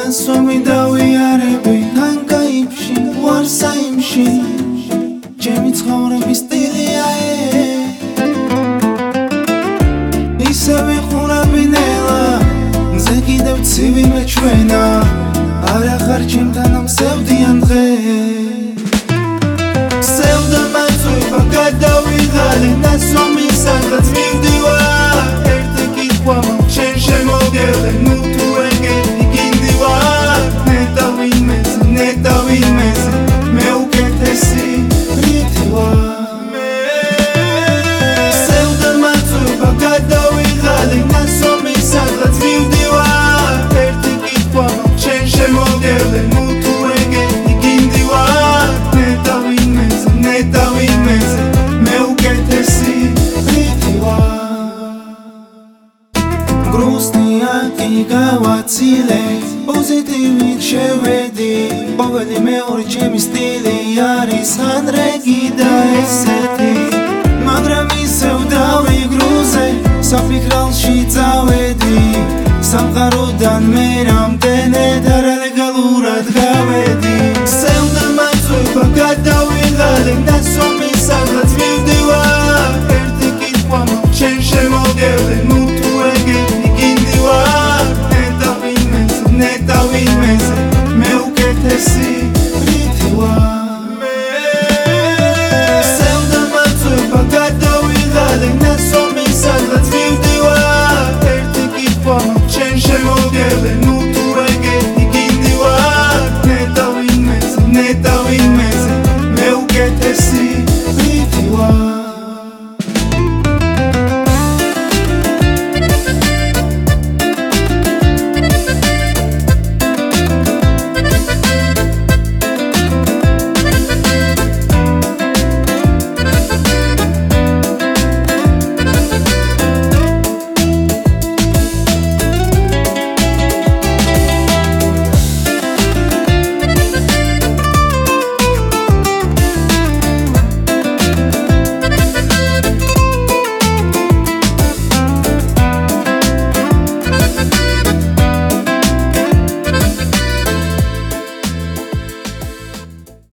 ნასვამი დავიარები თან გაიფში ვარ საიმში ჩემი ცხოვრების სტილია ისევ ვიხურები ნელა მზე კიდევ ცივი მეჩვენა არა ხარ ჩემთან მსევდიან დღე სევდა მაწვება გადავიღალე ნასვამი სადღაც მივდივარ ერთი კითხვა მაქვს შენ შემოგელე ნუ თუ ეგეთი გინდივარ ნეტა ვინმეზე მე უკეთესი რითი ვარ სევდა მაწვება გადავიღალე ნასვამი სადღაც მივდივარ ერთი კითხვა მაქვს შენ შემოგელე ნუ თუ ეგეთი გინდივარ ნეტა ვინმეზე მე უკეთესი რითი ვარ грустная и გავაცილე პოზიტივით შევედი ყოველი მეორე ჩემი სტილი არის ანრეგი და ესეთი მაგრამ ისევ დავიგრუზე საფიქრალში წავედი სამყაროდან მე რამდენად არალეგალურად